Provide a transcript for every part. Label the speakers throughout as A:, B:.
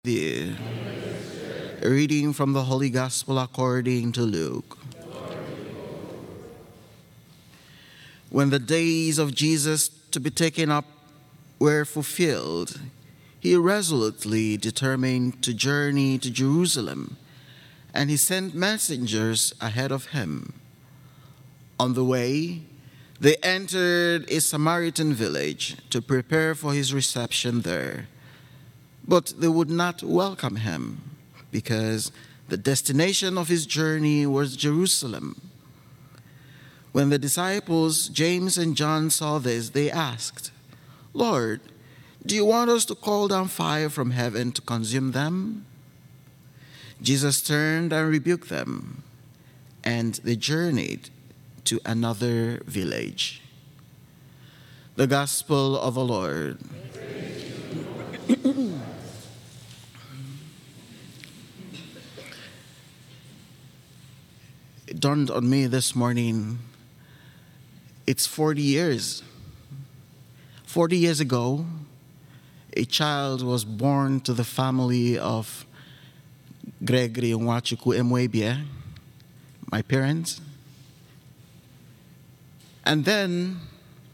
A: The reading from the Holy Gospel according to Luke. When the days of Jesus to be taken up were fulfilled, he resolutely determined to journey to Jerusalem, and he sent messengers ahead of him. On the way, they entered a Samaritan village to prepare for his reception there. But they would not welcome him because the destination of his journey was Jerusalem. When the disciples, James and John, saw this, they asked, "Lord, do you want us to call down fire from heaven to consume them?" Jesus turned and rebuked them, and they journeyed to another village. The Gospel of the Lord. It dawned on me this morning, it's 40 years. 40 years ago, a child was born to the family of Gregory Nwachukwu Emwebie, my parents. And then,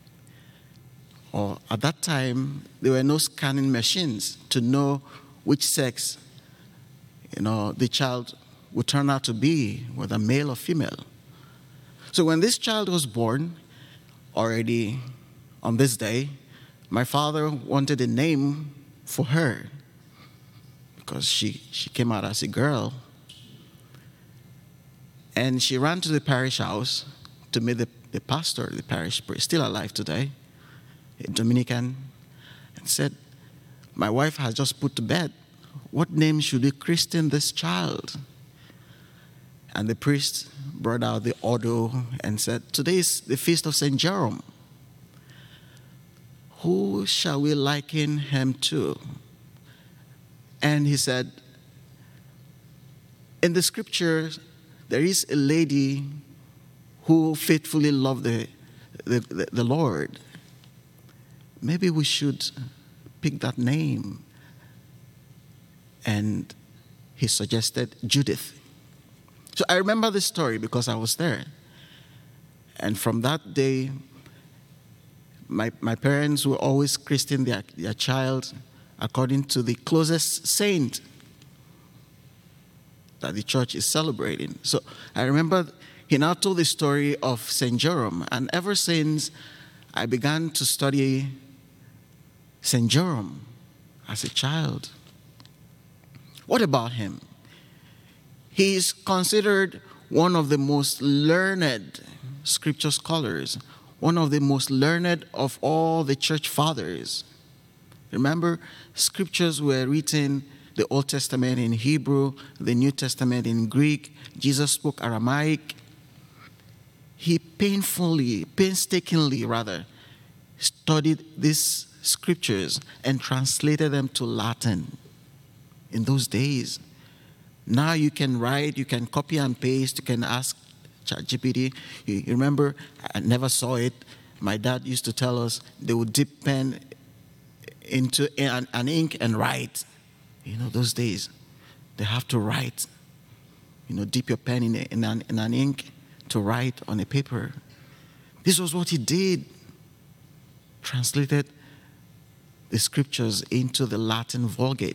A: at that time, there were no scanning machines to know which sex, the child would turn out to be, whether male or female. So when this child was born, already on this day, my father wanted a name for her because she came out as a girl. And she ran to the parish house to meet the pastor, the parish priest, still alive today, a Dominican, and said, "My wife has just put to bed. What name should we christen this child?" And the priest brought out the ordo and said, "Today is the feast of St. Jerome. Who shall we liken him to?" And he said, "In the scriptures, there is a lady who faithfully loved the Lord. Maybe we should pick that name." And he suggested Judith. So I remember this story because I was there. And from that day, my parents will always christen their child according to the closest saint that the church is celebrating. So I remember he now told the story of St. Jerome. And ever since I began to study St. Jerome as a child. What about him? He is considered one of the most learned scripture scholars, one of the most learned of all the church fathers. Remember, scriptures were written, the Old Testament in Hebrew, the New Testament in Greek. Jesus spoke Aramaic. He painstakingly studied these scriptures and translated them to Latin in those days. Now you can write, you can copy and paste, you can ask ChatGPT. You remember, I never saw it. My dad used to tell us they would dip pen into an ink and write. Those days, they have to write. Dip your pen in an ink to write on a paper. This was what he did. Translated the scriptures into the Latin Vulgate.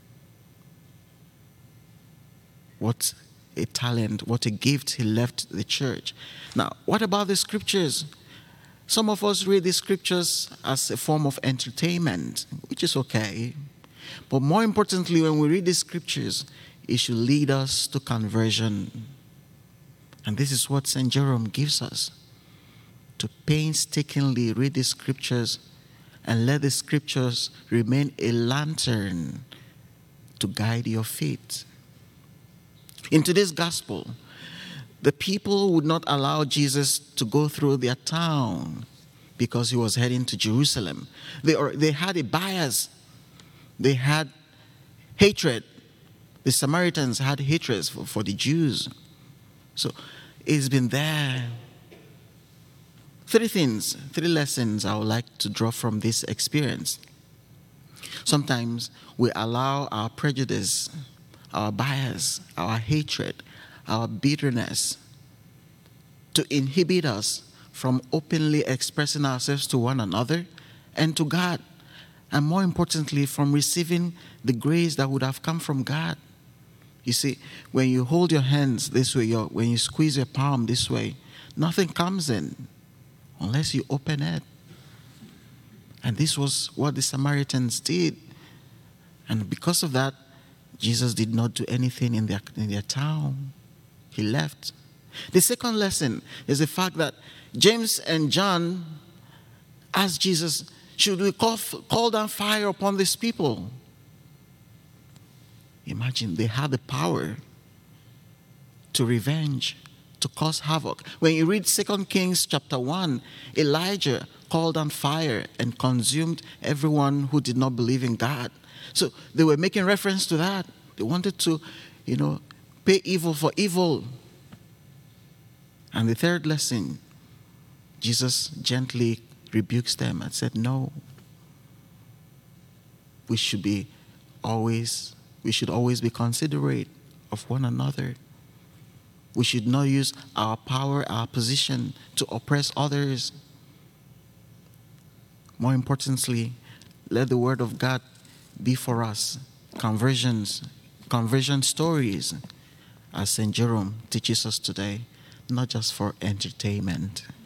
A: What a talent, what a gift he left the church. Now, what about the scriptures? Some of us read the scriptures as a form of entertainment, which is okay. But more importantly, when we read the scriptures, it should lead us to conversion. And this is what St. Jerome gives us. To painstakingly read the scriptures and let the scriptures remain a lantern to guide your feet. In today's gospel, the people would not allow Jesus to go through their town because he was heading to Jerusalem. They had a bias. They had hatred. The Samaritans had hatred for the Jews. So it's been there. Three lessons I would like to draw from this experience. Sometimes we allow our prejudice, our bias, our hatred, our bitterness to inhibit us from openly expressing ourselves to one another and to God, and more importantly, from receiving the grace that would have come from God. You see, when you hold your hands this way, when you squeeze your palm this way, nothing comes in unless you open it. And this was what the Samaritans did. And because of that, Jesus did not do anything in their town. He left. The second lesson is the fact that James and John asked Jesus, should we call down fire upon these people? Imagine, they had the power to revenge, to cause havoc. When you read 2 Kings chapter 1, Elijah called down fire and consumed everyone who did not believe in God. So they were making reference to that. They wanted to, pay evil for evil. And the third lesson, Jesus gently rebukes them and said, no. We should always be considerate of one another. We should not use our power, our position to oppress others. More importantly, let the word of God be for us conversion stories, as St. Jerome teaches us today, not just for entertainment.